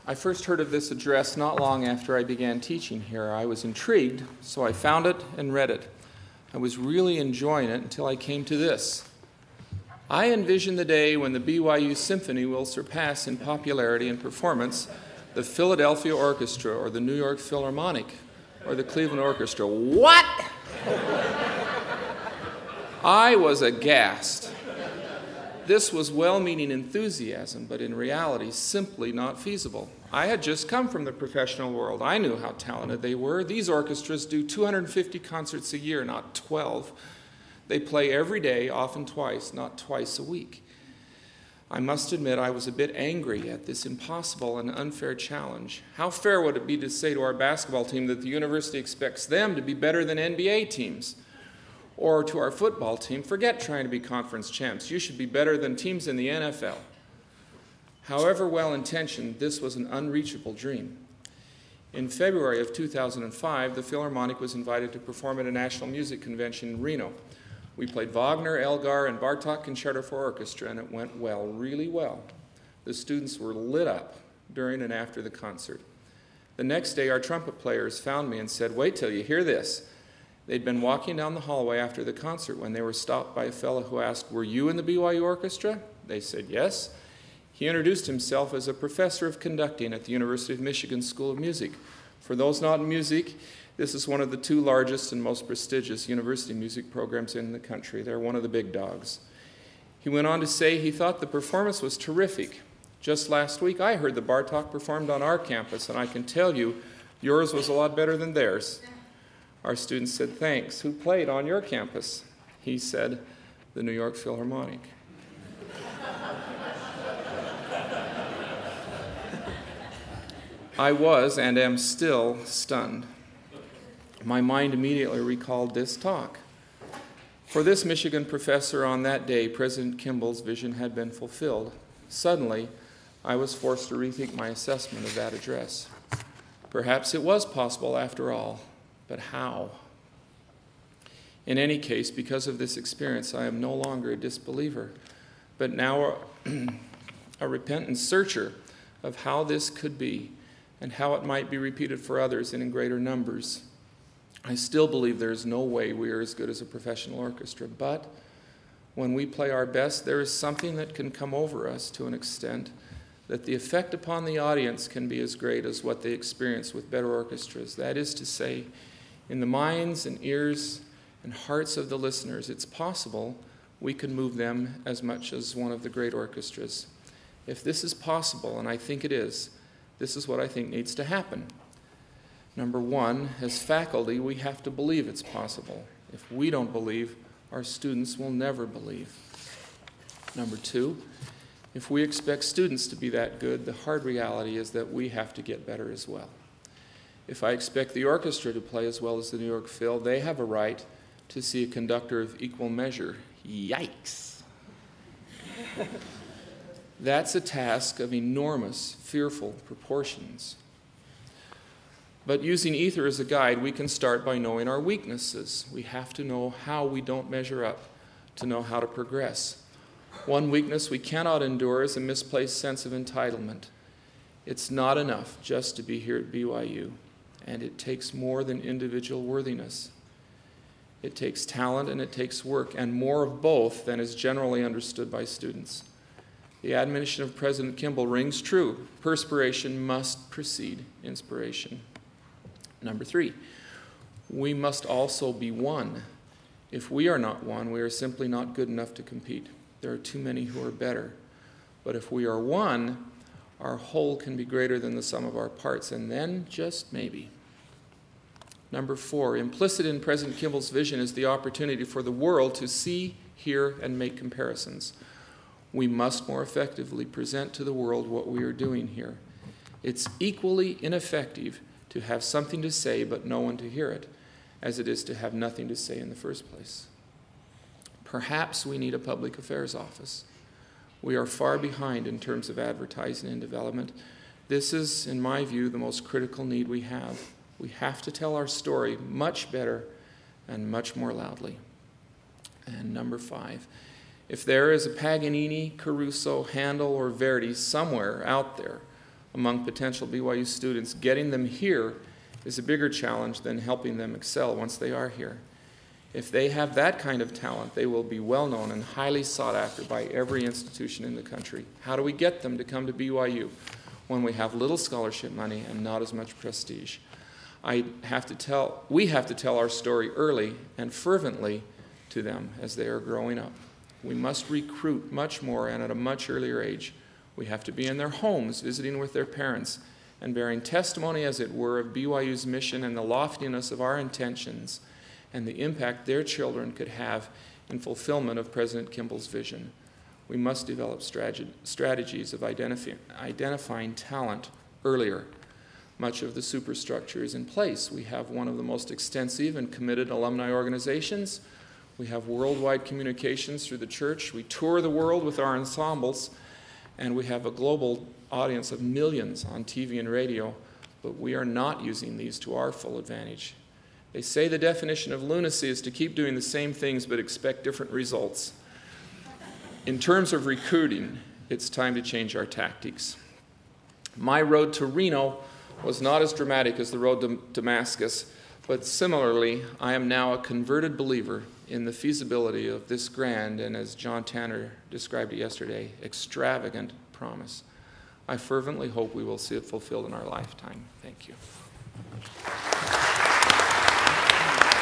I first heard of this address not long after I began teaching here. I was intrigued, so I found it and read it. I was really enjoying it until I came to this. I envision the day when the BYU Symphony will surpass in popularity and performance the Philadelphia Orchestra or the New York Philharmonic or the Cleveland Orchestra. What? I was aghast. This was well-meaning enthusiasm, but in reality, simply not feasible. I had just come from the professional world. I knew how talented they were. These orchestras do 250 concerts a year, not 12. They play every day, often twice, not twice a week. I must admit I was a bit angry at this impossible and unfair challenge. How fair would it be to say to our basketball team that the university expects them to be better than NBA teams? Or to our football team, forget trying to be conference champs. You should be better than teams in the NFL. However well-intentioned, this was an unreachable dream. In February of 2005, the Philharmonic was invited to perform at a national music convention in Reno. We played Wagner, Elgar, and Bartók Concerto for Orchestra, and it went well, really well. The students were lit up during and after the concert. The next day, our trumpet players found me and said, "Wait till you hear this." They'd been walking down the hallway after the concert when they were stopped by a fellow who asked, "Were you in the BYU Orchestra?" They said, "Yes." He introduced himself as a professor of conducting at the University of Michigan School of Music. For those not in music, this is one of the two largest and most prestigious university music programs in the country. They're one of the big dogs. He went on to say he thought the performance was terrific. Just last week, I heard the Bartók performed on our campus, and I can tell you, yours was a lot better than theirs. Our students said, "Thanks. Who played on your campus?" He said, "The New York Philharmonic." I was and am still stunned. My mind immediately recalled this talk. For this Michigan professor on that day, President Kimball's vision had been fulfilled. Suddenly, I was forced to rethink my assessment of that address. Perhaps it was possible after all. But how? In any case, because of this experience, I am no longer a disbeliever, but now a repentant searcher of how this could be and how it might be repeated for others and in greater numbers. I still believe there is no way we are as good as a professional orchestra, but when we play our best, there is something that can come over us to an extent that the effect upon the audience can be as great as what they experience with better orchestras. That is to say, in the minds and ears and hearts of the listeners, it's possible we can move them as much as one of the great orchestras. If this is possible, and I think it is, this is what I think needs to happen. Number one, as faculty, we have to believe it's possible. If we don't believe, our students will never believe. Number two, if we expect students to be that good, the hard reality is that we have to get better as well. If I expect the orchestra to play as well as the New York Phil, they have a right to see a conductor of equal measure. Yikes! That's a task of enormous, fearful proportions. But using Ether as a guide, we can start by knowing our weaknesses. We have to know how we don't measure up to know how to progress. One weakness we cannot endure is a misplaced sense of entitlement. It's not enough just to be here at BYU. And it takes more than individual worthiness. It takes talent and it takes work, and more of both than is generally understood by students. The admonition of President Kimball rings true. Perspiration must precede inspiration. Number three, we must also be one. If we are not one, we are simply not good enough to compete. There are too many who are better. But if we are one, our whole can be greater than the sum of our parts, and then just maybe. Number four, implicit in President Kimball's vision is the opportunity for the world to see, hear, and make comparisons. We must more effectively present to the world what we are doing here. It's equally ineffective to have something to say but no one to hear it, as it is to have nothing to say in the first place. Perhaps we need a public affairs office. We are far behind in terms of advertising and development. This is, in my view, the most critical need we have. We have to tell our story much better and much more loudly. And number five, if there is a Paganini, Caruso, Handel, or Verdi somewhere out there among potential BYU students, getting them here is a bigger challenge than helping them excel once they are here. If they have that kind of talent, they will be well known and highly sought after by every institution in the country. How do we get them to come to BYU when we have little scholarship money and not as much prestige? We have to tell our story early and fervently to them as they are growing up. We must recruit much more and at a much earlier age. We have to be in their homes, visiting with their parents, and bearing testimony, as it were, of BYU's mission and the loftiness of our intentions and the impact their children could have in fulfillment of President Kimball's vision. We must develop strategies of identifying talent earlier. Much of the superstructure is in place. We have one of the most extensive and committed alumni organizations. We have worldwide communications through the church. We tour the world with our ensembles, and we have a global audience of millions on TV and radio, but we are not using these to our full advantage. They say the definition of lunacy is to keep doing the same things but expect different results. In terms of recruiting, it's time to change our tactics. My road to Reno was not as dramatic as the road to Damascus, but similarly, I am now a converted believer in the feasibility of this grand, and as John Tanner described it yesterday, extravagant promise. I fervently hope we will see it fulfilled in our lifetime. Thank you.